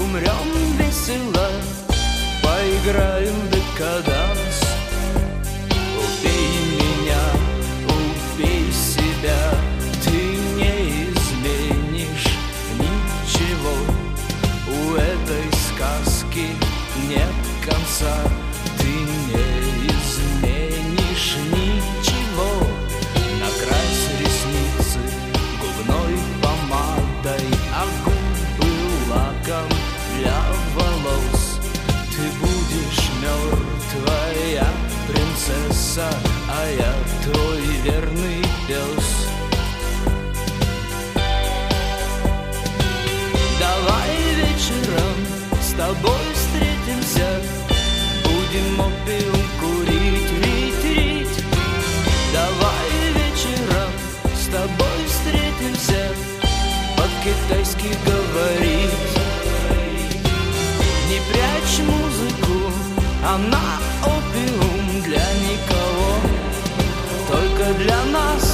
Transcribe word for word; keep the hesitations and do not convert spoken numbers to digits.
умрем весело, поиграем в декаданс. Убей меня, убей себя, ты не изменишь ничего. У этой сказки нет конца, ты не изменишь ничего. Накрась ресницы губной помадой, а губы лаком для волос. Ты будешь мертвая принцесса, а я твой верный пес. Давай вечером с тобой встретимся, будем опиум курить, рить, рить. Давай вечером с тобой встретимся, по-китайски говорить. Не прячь музыку, она опиум для никого, только для нас.